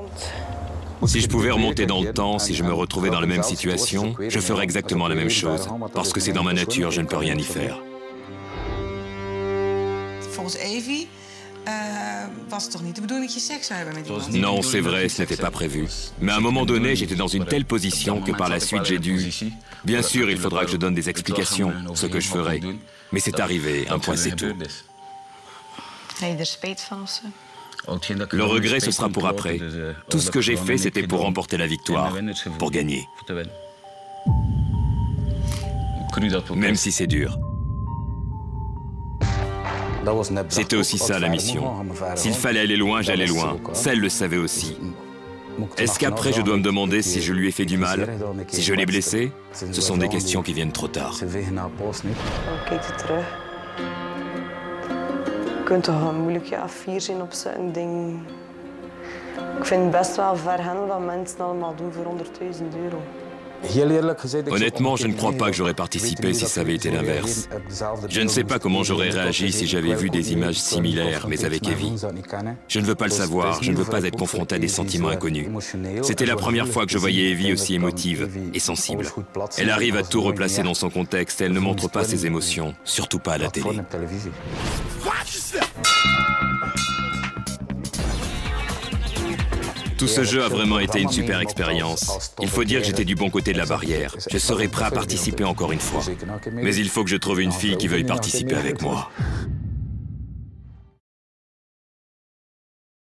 Si je pouvais remonter dans le temps, si je me retrouvais dans la même situation, je ferais exactement la même chose. Parce que c'est dans ma nature, je ne peux rien y faire. Volgens Evie was het toch niet de bedoeling dat je seks zou hebben met iemand? Non, c'est vrai, ce n'était pas prévu. Mais à un moment donné, j'étais dans une telle position que par la suite, j'ai dû... Bien sûr, il faudra que je donne des explications, ce que je ferai. Mais c'est arrivé, un point c'est tout. Ga je er spijt van of zo? Le regret, ce sera pour après. Tout ce que j'ai fait, c'était pour remporter la victoire, pour gagner. Même si c'est dur. C'était aussi ça la mission. S'il fallait aller loin, j'allais loin. Ça, elle le savait aussi. Est-ce qu'après, je dois me demander si je lui ai fait du mal, si je l'ai blessé? Ce sont des questions qui viennent trop tard. Je kunt toch een moeilijke A4 zien op zo'n ding. Ik vind het best wel ver gaan wat mensen allemaal doen voor €100.000. Honnêtement, je ne crois pas que j'aurais participé si ça avait été l'inverse. Je ne sais pas comment j'aurais réagi si j'avais vu des images similaires, mais avec Evie. Je ne veux pas le savoir, je ne veux pas être confronté à des sentiments inconnus. C'était la première fois que je voyais Evie aussi émotive et sensible. Elle arrive à tout replacer dans son contexte et elle ne montre pas ses émotions, surtout pas à la télé. Tout ce jeu a vraiment été une super expérience. Il faut dire que j'étais du bon côté de la barrière. Je serais prêt à participer encore une fois. Mais il faut que je trouve une fille qui veuille participer avec moi.